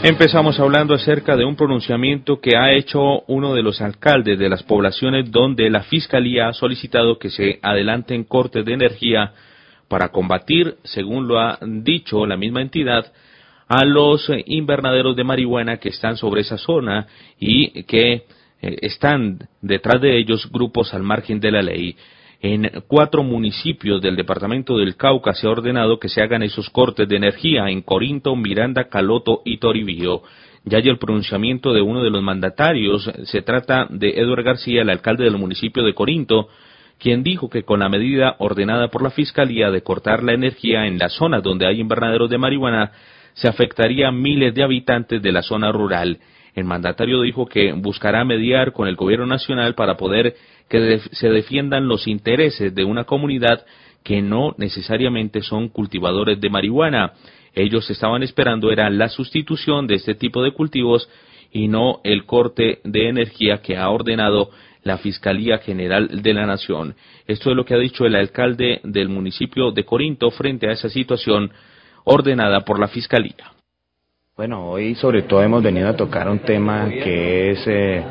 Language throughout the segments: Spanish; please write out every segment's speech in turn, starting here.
Empezamos hablando acerca de un pronunciamiento que ha hecho uno de los alcaldes de las poblaciones donde la Fiscalía ha solicitado que se adelanten cortes de energía para combatir, según lo ha dicho la misma entidad, a los invernaderos de marihuana que están sobre esa zona y que están detrás de ellos grupos al margen de la ley. En 4 municipios del departamento del Cauca se ha ordenado que se hagan esos cortes de energía en Corinto, Miranda, Caloto y Toribío. Ya hay el pronunciamiento de uno de los mandatarios. Se trata de Eduardo García, el alcalde del municipio de Corinto, quien dijo que con la medida ordenada por la Fiscalía de cortar la energía en las zonas donde hay invernaderos de marihuana, se afectaría a miles de habitantes de la zona rural. El mandatario dijo que buscará mediar con el gobierno nacional para poder que se defiendan los intereses de una comunidad que no necesariamente son cultivadores de marihuana. Ellos estaban esperando era la sustitución de este tipo de cultivos y no el corte de energía que ha ordenado la Fiscalía General de la Nación. Esto es lo que ha dicho el alcalde del municipio de Corinto frente a esa situación ordenada por la Fiscalía. Bueno, hoy sobre todo hemos venido a tocar un tema que es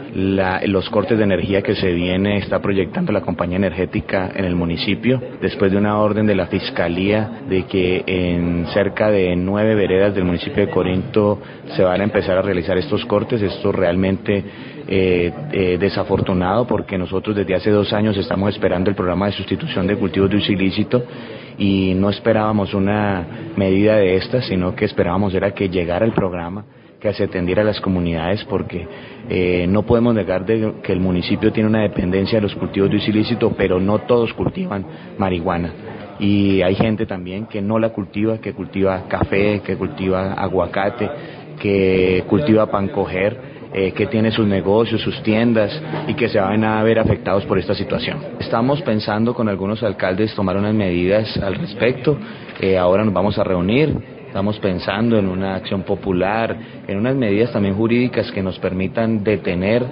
los cortes de energía que está proyectando la compañía energética en el municipio, después de una orden de la Fiscalía de que en cerca de 9 veredas del municipio de Corinto se van a empezar a realizar estos cortes. Esto realmente desafortunado porque nosotros desde hace 2 años estamos esperando el programa de sustitución de cultivos de uso ilícito y no esperábamos una medida de estas, sino que esperábamos era que llegara el programa, que se atendiera a las comunidades, porque no podemos negar que el municipio tiene una dependencia de los cultivos de uso ilícito, pero no todos cultivan marihuana. Y hay gente también que no la cultiva, que cultiva café, que cultiva aguacate, que cultiva pancoger, que tiene sus negocios, sus tiendas y que se van a ver afectados por esta situación. Estamos pensando con algunos alcaldes tomar unas medidas al respecto. Ahora nos vamos a reunir. Estamos pensando en una acción popular, en unas medidas también jurídicas que nos permitan detener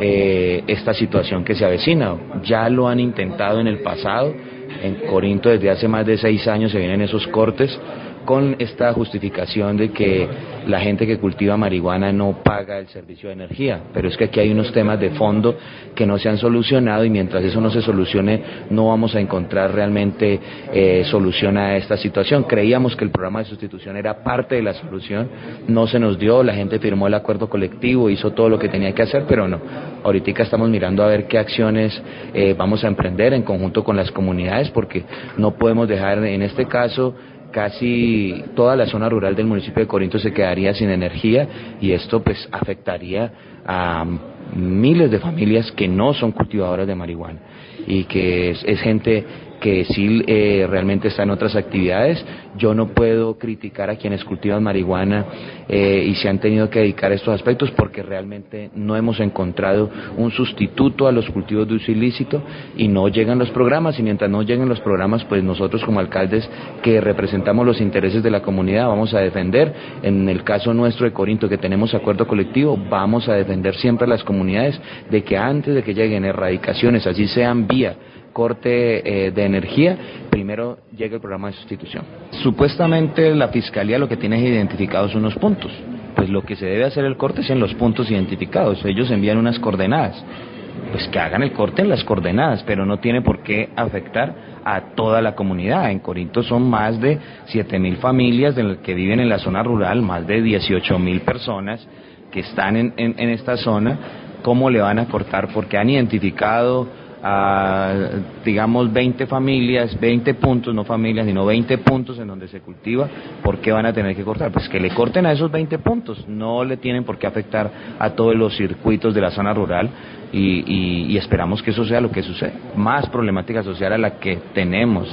esta situación que se avecina. Ya lo han intentado en el pasado. En Corinto desde hace más de 6 años se vienen esos cortes con esta justificación de que la gente que cultiva marihuana no paga el servicio de energía, pero es que aquí hay unos temas de fondo que no se han solucionado y mientras eso no se solucione no vamos a encontrar realmente solución a esta situación. Creíamos que el programa de sustitución era parte de la solución, no se nos dio, la gente firmó el acuerdo colectivo, hizo todo lo que tenía que hacer, pero no. Ahorita estamos mirando a ver qué acciones vamos a emprender en conjunto con las comunidades, porque no podemos dejar en este caso casi toda la zona rural del municipio de Corinto se quedaría sin energía y esto pues afectaría a miles de familias que no son cultivadoras de marihuana y que es gente que sí realmente está en otras actividades. Yo no puedo criticar a quienes cultivan marihuana y se han tenido que dedicar a estos aspectos porque realmente no hemos encontrado un sustituto a los cultivos de uso ilícito y no llegan los programas, y mientras no lleguen los programas pues nosotros como alcaldes que representamos los intereses de la comunidad vamos a defender. En el caso nuestro de Corinto, que tenemos acuerdo colectivo, vamos a defender siempre a las comunidades de que antes de que lleguen erradicaciones, así sean vía corte de energía, primero llega el programa de sustitución. Supuestamente la Fiscalía lo que tiene es identificados unos puntos, pues lo que se debe hacer el corte es en los puntos identificados. Ellos envían unas coordenadas, pues que hagan el corte en las coordenadas, pero no tiene por qué afectar a toda la comunidad. En Corinto son más de 7.000 familias que viven en la zona rural, más de 18.000 personas que están en esta zona. ¿Cómo le van a cortar? Porque han identificado digamos 20 familias, 20 puntos, no familias, sino 20 puntos en donde se cultiva. ¿Por qué van a tener que cortar? Pues que le corten a esos 20 puntos, no le tienen por qué afectar a todos los circuitos de la zona rural y esperamos que eso sea lo que sucede. Más problemática social a la que tenemos.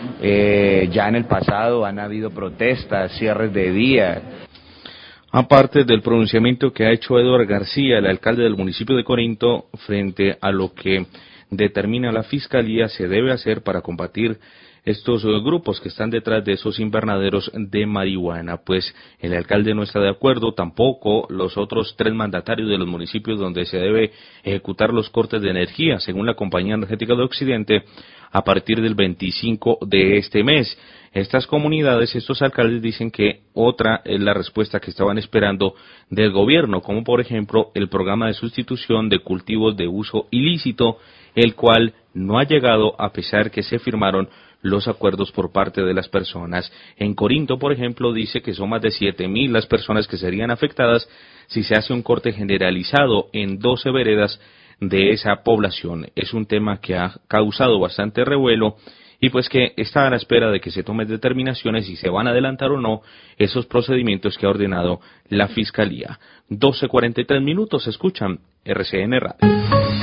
Ya en el pasado han habido protestas, cierres de vías. Aparte del pronunciamiento que ha hecho Eduardo García, el alcalde del municipio de Corinto, frente a lo que determina la Fiscalía se debe hacer para combatir estos grupos que están detrás de esos invernaderos de marihuana. Pues el alcalde no está de acuerdo, tampoco los otros 3 mandatarios de los municipios donde se debe ejecutar los cortes de energía, según la Compañía Energética de Occidente, a partir del 25 de este mes. Estas comunidades, estos alcaldes dicen que otra es la respuesta que estaban esperando del gobierno, como por ejemplo el programa de sustitución de cultivos de uso ilícito, el cual no ha llegado a pesar que se firmaron los acuerdos por parte de las personas. En Corinto, por ejemplo, dice que son más de 7.000 las personas que serían afectadas si se hace un corte generalizado en 12 veredas de esa población. Es un tema que ha causado bastante revuelo y pues que está a la espera de que se tomen determinaciones si se van a adelantar o no esos procedimientos que ha ordenado la Fiscalía. 12:43 minutos, escuchan RCN Radio.